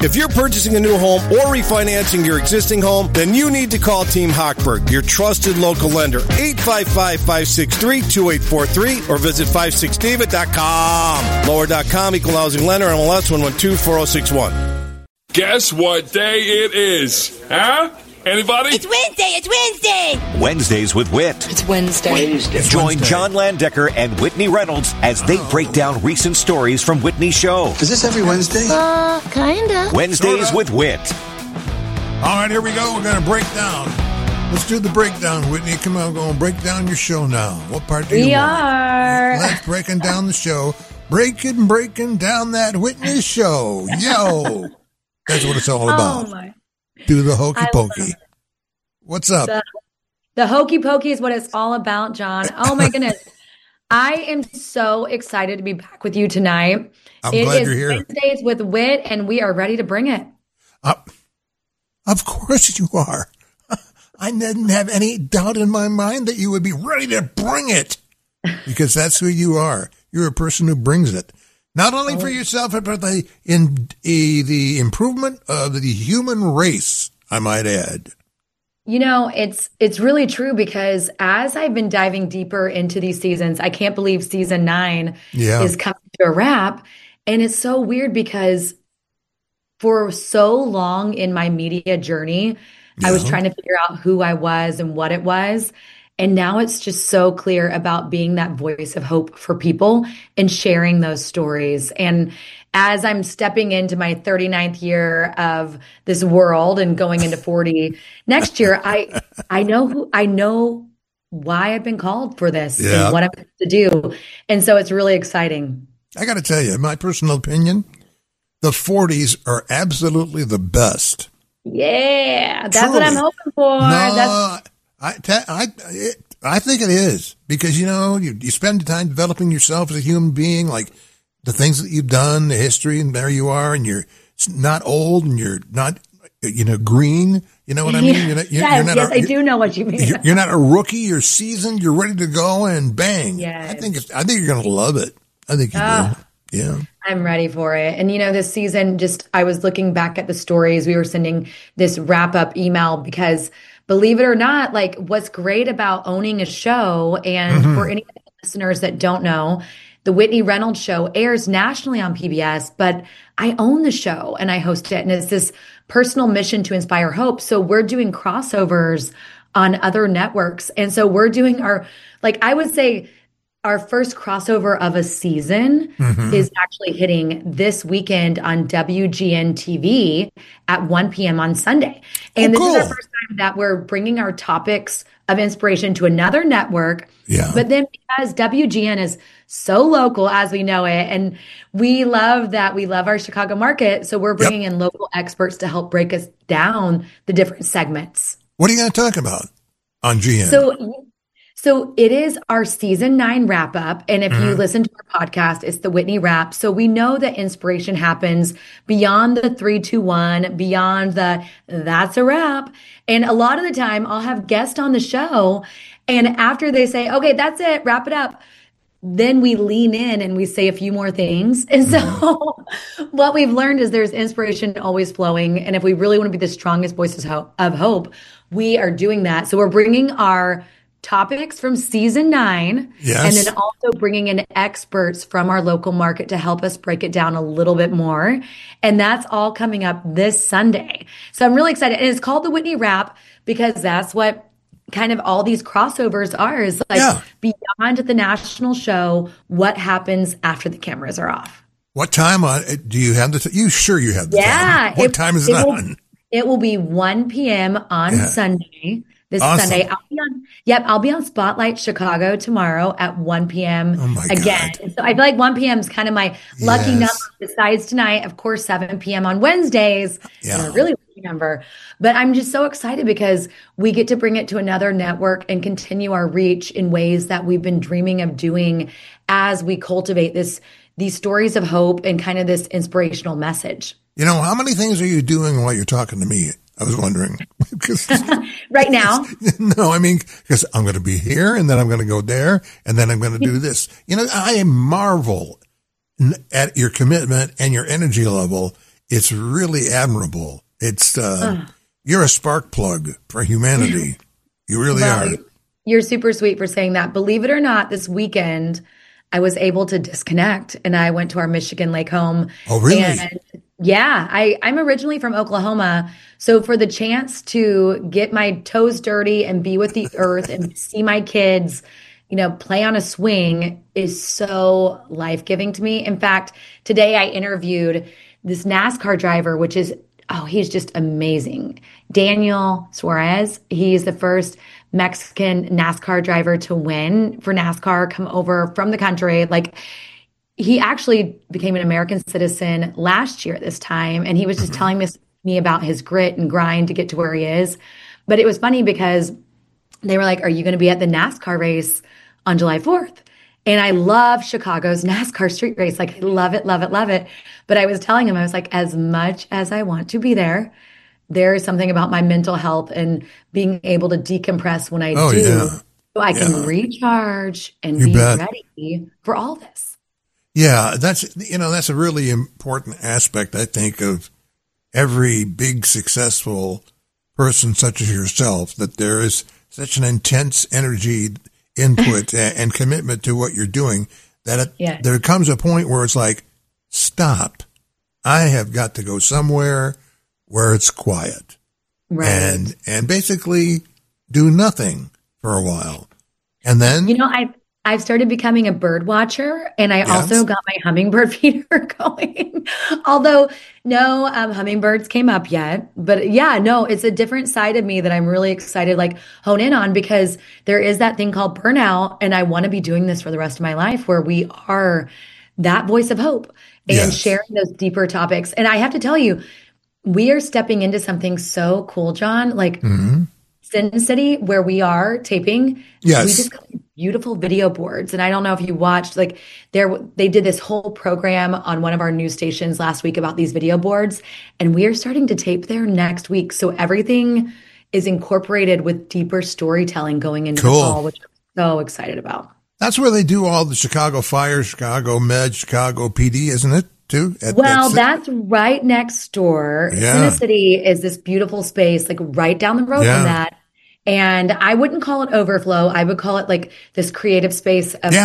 If you're purchasing a new home or refinancing your existing home, then you need to call Team Hochberg, your trusted local lender. 855-563-2843 or visit 56david.com. Lower.com, equal housing lender, MLS 1124061. Guess what day it is? Huh? Anybody? It's Wednesday. Wednesdays with Whit. It's Wednesday. Join John Landecker and Whitney Reynolds as they break down recent stories from Whitney's show. Is this every Wednesday? Kinda. Wednesdays with Whit. All right, here we go. We're going to break down. Let's do the breakdown, Whitney. Come on, we're going to break down your show now. What part do you want? We are. Let's breaking down the show. Breaking down that Whitney show. Yo. That's what it's all about. Oh, my. Do the hokey pokey. What's up? The hokey pokey is what it's all about, John. Oh my goodness. I am so excited to be back with you tonight. I'm glad you're here. Wednesdays with Whit, and we are ready to bring it. Of course you are. I didn't have any doubt in my mind that you would be ready to bring it, because that's who you are. You're a person who brings it. Not only for yourself, but the improvement of the human race, I might add. You know, it's really true, because as I've been diving deeper into these seasons, I can't believe season 9 is coming to a wrap. And it's so weird because for so long in my media journey, I was trying to figure out who I was and what it was. And now it's just so clear about being that voice of hope for people and sharing those stories. And as I'm stepping into my 39th year of this world and going into 40 next year, I know why I've been called for this and what I'm going to do. And so it's really exciting. I got to tell you, in my personal opinion, the 40s are absolutely the best. Yeah, that's Truly. what I'm hoping for. No, I think it is, because, you know, you spend time developing yourself as a human being, like the things that you've done, the history, and there you are, and you're not old and you're not, green. You know what I mean? I do know what you mean. You're not a rookie. You're seasoned. You're ready to go, and bang. Yes. I think you're going to love it. I think you do. Yeah. I'm ready for it. And, this season, I was looking back at the stories. We were sending this wrap up email because, believe it or not, like, what's great about owning a show, and for any listeners that don't know, the Whitney Reynolds Show airs nationally on PBS, but I own the show and I host it. And it's this personal mission to inspire hope. So we're doing crossovers on other networks. And so we're doing I would say our first crossover of a season is actually hitting this weekend on WGN TV at 1 p.m. on Sunday. And this is our first time that we're bringing our topics of inspiration to another network. Yeah. But then because WGN is so local as we know it, and we love our Chicago market, so we're bringing in local experts to help break us down the different segments. What are you going to talk about on GN? So it is our season 9 wrap up. And if you listen to our podcast, it's the Whitney Wrap. So we know that inspiration happens beyond the 3, 2, 1, beyond that's a wrap. And a lot of the time I'll have guests on the show, and after they say, okay, that's it, wrap it up, then we lean in and we say a few more things. And so what we've learned is there's inspiration always flowing. And if we really want to be the strongest voices of hope, we are doing that. So we're bringing our topics from season 9, and then also bringing in experts from our local market to help us break it down a little bit more. And that's all coming up this Sunday. So I'm really excited. And it's called the Whitney Wrap because that's what kind of all these crossovers are, is beyond the national show, what happens after the cameras are off. What time do you have you have the time? What time is it on? It will be 1 p.m. on Sunday. This Sunday, I'll be on Spotlight Chicago tomorrow at 1 p.m. Oh my again. God. So I feel like 1 p.m. is kind of my lucky number. Besides tonight, of course, 7 p.m. on Wednesdays. A really lucky number. But I'm just so excited because we get to bring it to another network and continue our reach in ways that we've been dreaming of doing as we cultivate these stories of hope and kind of this inspirational message. How many things are you doing while you're talking to me? I was wondering. Right now? No, I mean, because I'm going to be here, and then I'm going to go there, and then I'm going to do this. I marvel at your commitment and your energy level it's really admirable. It's you're a spark plug for humanity. You really are. You're super sweet for saying that. Believe it or not, this weekend I was able to disconnect and I went to our Michigan Lake home. Oh, really? And yeah, I'm originally from Oklahoma. So for the chance to get my toes dirty and be with the earth and see my kids, play on a swing is so life-giving to me. In fact, today I interviewed this NASCAR driver, which is, he's just amazing. Daniel Suarez. He's the first Mexican NASCAR driver to win for NASCAR, come over from the country. Like, he actually became an American citizen last year at this time. And he was just telling me about his grit and grind to get to where he is. But it was funny because they were like, are you going to be at the NASCAR race on July 4th? And I love Chicago's NASCAR street race. Like, I love it, love it, love it. But I was telling him, I was like, as much as I want to be there, there is something about my mental health and being able to decompress when I do. Yeah. So I can recharge and be ready for all this. Yeah, that's a really important aspect, I think, of every big successful person such as yourself, that there is such an intense energy input and commitment to what you're doing that there comes a point where it's like, stop. I have got to go somewhere where it's quiet. Right. And basically do nothing for a while. And then I've started becoming a bird watcher, and I also got my hummingbird feeder going. Although no hummingbirds came up yet, but it's a different side of me that I'm really excited, hone in on, because there is that thing called burnout, and I want to be doing this for the rest of my life, where we are that voice of hope and sharing those deeper topics. And I have to tell you, we are stepping into something so cool, John. Sin City, where we are taping, we just got beautiful video boards. And I don't know if you watched, they did this whole program on one of our news stations last week about these video boards. And we are starting to tape there next week. So everything is incorporated with deeper storytelling going into the fall, which I'm so excited about. That's where they do all the Chicago Fire, Chicago Med, Chicago PD, isn't it? Too? That's right next door. Sin City is this beautiful space, right down the road from that. And I wouldn't call it overflow. I would call it this creative space of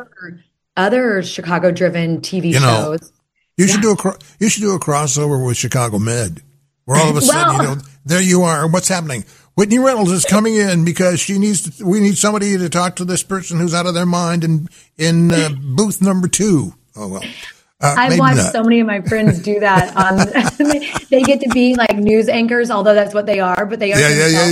other Chicago-driven TV shows. You should do a crossover with Chicago Med, where all of a sudden, there you are. What's happening? Whitney Reynolds is coming in because we need somebody to talk to this person who's out of their mind in booth number 2. Oh, well. I've watched so many of my friends do that. They get to be news anchors, although that's what they are, but they are.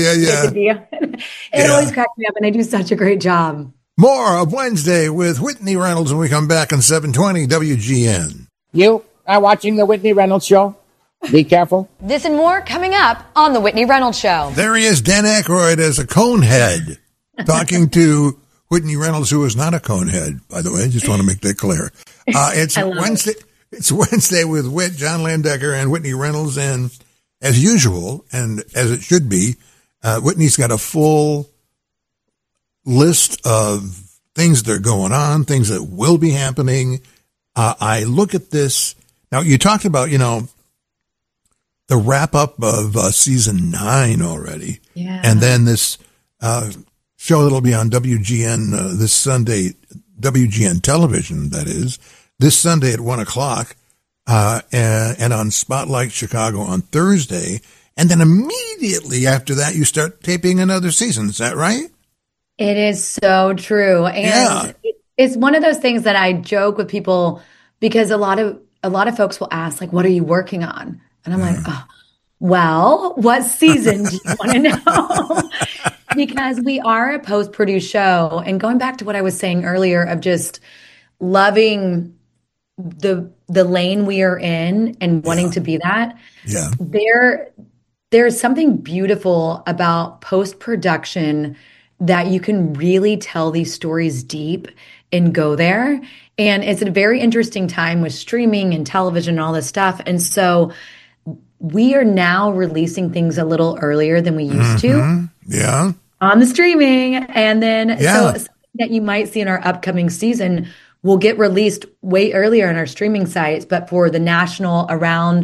It always cracks me up, and they do such a great job. More of Wednesday with Whitney Reynolds when we come back on 720 WGN. You are watching the Whitney Reynolds Show. Be careful. This and more coming up on the Whitney Reynolds Show. There he is, Dan Aykroyd, as a conehead, talking to Whitney Reynolds, who is not a conehead, by the way. Just want to make that clear. It's Wednesday. It's Wednesday with Whit, John Landecker, and Whitney Reynolds. And as usual, and as it should be, Whitney's got a full list of things that are going on, things that will be happening. I look at this. Now, you talked about, the wrap up of season 9 already. Yeah. And then this show that'll be on WGN this Sunday, WGN television, that is, this Sunday at 1:00, and on Spotlight Chicago on Thursday. And then immediately after that, you start taping another season. Is that right? It is so true. And it's one of those things that I joke with people, because a lot of folks will ask, what are you working on? And I'm like, well, what season do you want to know? Because we are a post-produced show. And going back to what I was saying earlier of just loving the lane we are in and wanting to be that, there's something beautiful about post-production that you can really tell these stories deep and go there. And it's a very interesting time with streaming and television and all this stuff. And so we are now releasing things a little earlier than we used to. Yeah. On the streaming. And then so something that you might see in our upcoming season will get released way earlier on our streaming sites, but for the national, around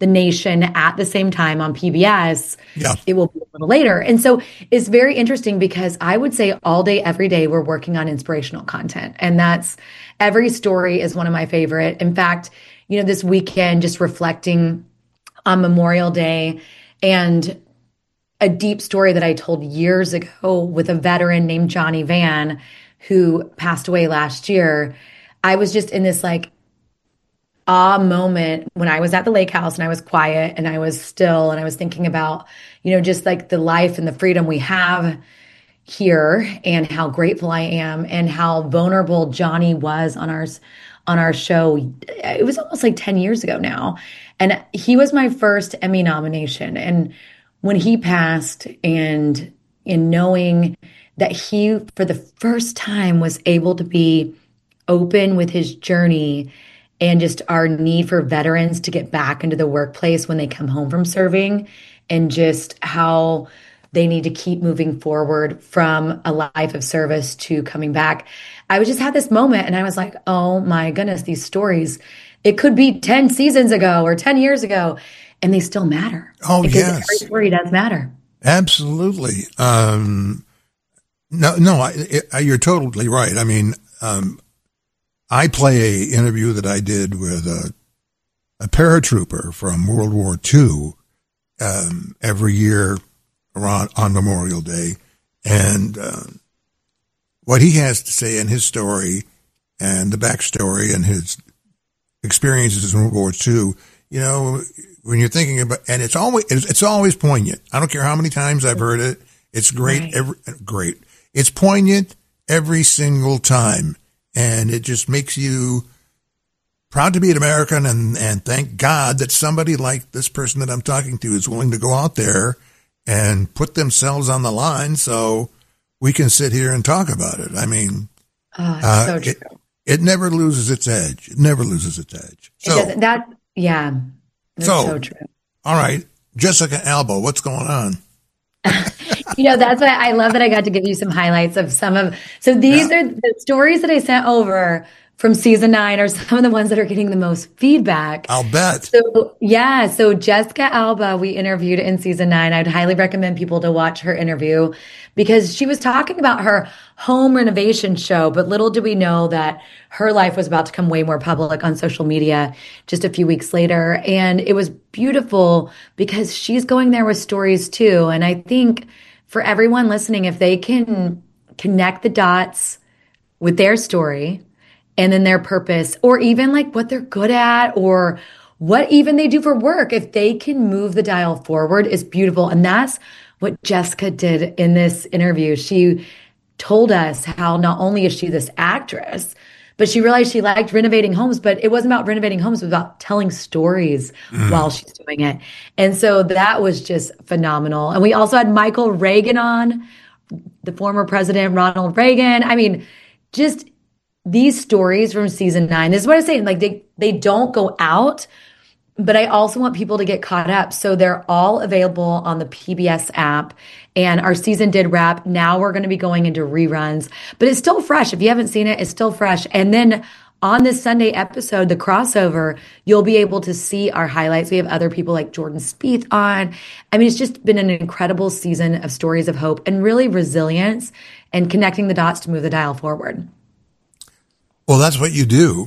the nation at the same time on PBS. Yeah. It will be a little later. And so it's very interesting because I would say all day, every day, we're working on inspirational content. And that's every story is one of my favorite. In fact, this weekend, just reflecting on Memorial Day and a deep story that I told years ago with a veteran named Johnny Van, who passed away last year. I was just in this awe moment when I was at the lake house and I was quiet and I was still and I was thinking about, just the life and the freedom we have here and how grateful I am and how vulnerable Johnny was on our show. It was almost 10 years ago now. And he was my first Emmy nomination. And when he passed and in knowing that he, for the first time, was able to be open with his journey and just our need for veterans to get back into the workplace when they come home from serving and just how they need to keep moving forward from a life of service to coming back. I just had this moment and I was like, oh my goodness, these stories, it could be 10 seasons ago or 10 years ago, and they still matter. Oh, because yes. every story does matter. Absolutely. You're totally right. I mean, I play an interview that I did with a paratrooper from World War II every year around on Memorial Day. And what he has to say in his story and the backstory and his experiences in World War II, when you're thinking about, and it's always poignant. I don't care how many times I've heard it. It's great. Right. Great. It's poignant every single time. And it just makes you proud to be an American and thank God that somebody like this person that I'm talking to is willing to go out there and put themselves on the line so we can sit here and talk about it. I mean, so true. It never loses its edge. It never loses its edge. So that's so true. All right. Jessica Alba, what's going on? That's why I love that I got to give you some highlights of so these are the stories that I sent over from season 9 are some of the ones that are getting the most feedback. I'll bet. So Jessica Alba, we interviewed in season 9. I'd highly recommend people to watch her interview because she was talking about her home renovation show, but little did we know that her life was about to come way more public on social media just a few weeks later. And it was beautiful because she's going there with stories too. And I think for everyone listening, if they can connect the dots with their story and then their purpose, or even what they're good at, or what even they do for work, if they can move the dial forward, is beautiful. And that's what Jessica did in this interview. She told us how not only is she this actress, but she realized she liked renovating homes, but it wasn't about renovating homes, it was about telling stories while she's doing it. And so that was just phenomenal. And we also had Michael Reagan on, the former president, Ronald Reagan. I mean, just these stories from season 9, this is what I'm saying, they don't go out, but I also want people to get caught up. So they're all available on the PBS app, and our season did wrap. Now we're going to be going into reruns, but it's still fresh. If you haven't seen it, it's still fresh. And then on this Sunday episode, the crossover, you'll be able to see our highlights. We have other people like Jordan Spieth on. I mean, it's just been an incredible season of stories of hope and really resilience and connecting the dots to move the dial forward. Well, that's what you do.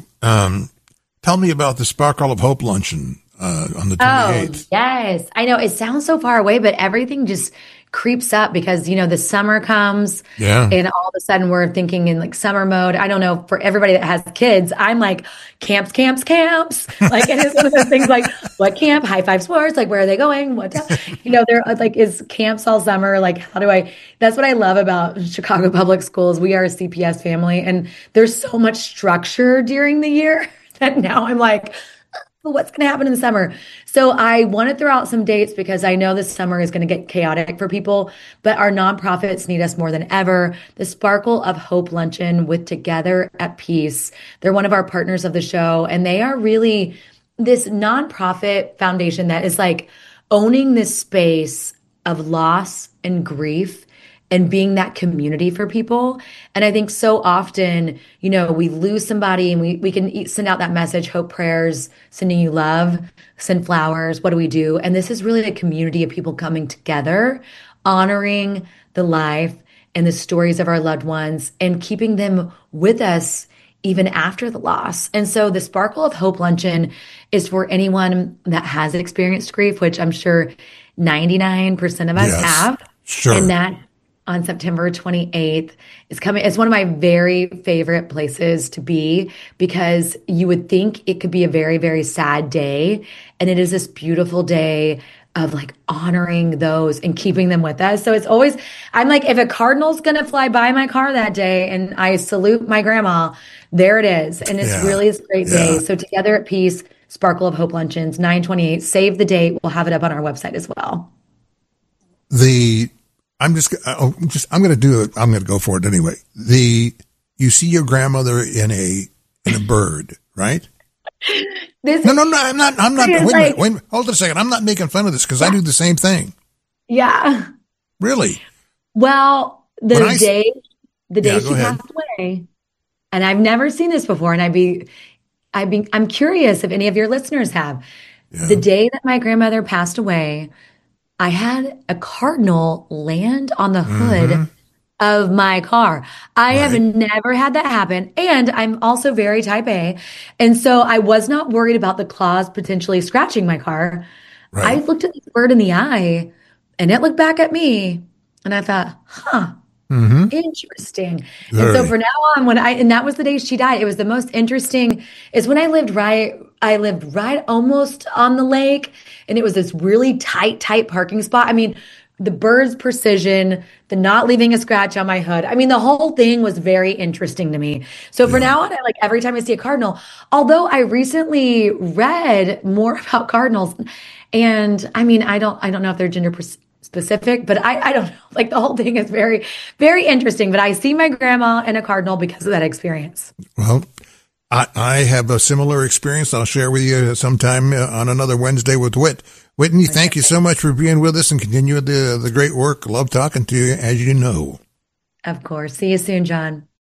Tell me about the Sparkle of Hope luncheon on the 28th. Oh, yes. I know it sounds so far away, but everything just creeps up because, the summer comes and all of a sudden we're thinking in summer mode. I don't know, for everybody that has kids, I'm camps. And it's one of those things what camp, High Five Sports, where are they going? They're is camps all summer? That's what I love about Chicago Public Schools. We are a CPS family and there's so much structure during the year that now I'm what's going to happen in the summer? So I want to throw out some dates because I know this summer is going to get chaotic for people, but our nonprofits need us more than ever. The Sparkle of Hope Luncheon with Together at Peace. They're one of our partners of the show, and they are really this nonprofit foundation that is owning this space of loss and grief and being that community for people. And I think so often, we lose somebody and we can send out that message, hope, prayers, sending you love, send flowers. What do we do? And this is really a community of people coming together, honoring the life and the stories of our loved ones and keeping them with us even after the loss. And so the Sparkle of Hope Luncheon is for anyone that has experienced grief, which I'm sure 99% of us have. Sure. And that on September 28th is coming. It's one of my very favorite places to be because you would think it could be a very, very sad day. And it is this beautiful day of like honoring those and keeping them with us. So it's always, I'm like, if a cardinal's going to fly by my car that day and I salute my grandma, there it is. And it's really a great day. So Together at Peace, Sparkle of Hope Luncheons, 9/28. Save the date. We'll have it up on our website as well. I'm going to go for it anyway. You see your grandmother in a bird, right? No, I'm not. Wait a minute. Hold on a second. I'm not making fun of this because I do the same thing. Yeah. Really? Well, the day she ahead. passed away, and I've never seen this before, and I'm curious if any of your listeners have. Yeah. The day that my grandmother passed away, I had a cardinal land on the hood of my car. I have never had that happen. And I'm also very type A. And so I was not worried about the claws potentially scratching my car. Right. I looked at this bird in the eye and it looked back at me and I thought, interesting. Very. And so for now on, and that was the day she died. It was the most interesting is when I lived right almost on the lake. And it was this really tight parking spot. I mean, the bird's precision, the not leaving a scratch on my hood. I mean, the whole thing was very interesting to me. So for now on, I like every time I see a cardinal, although I recently read more about cardinals and I mean, I don't know if they're gender specific, but I don't know. Like the whole thing is very, very interesting, but I see my grandma and a cardinal because of that experience. Well, I have a similar experience I'll share with you sometime on another Wednesday with Whit. Whitney, thank you so much for being with us and continue the great work. Love talking to you, as you know. Of course. See you soon, John.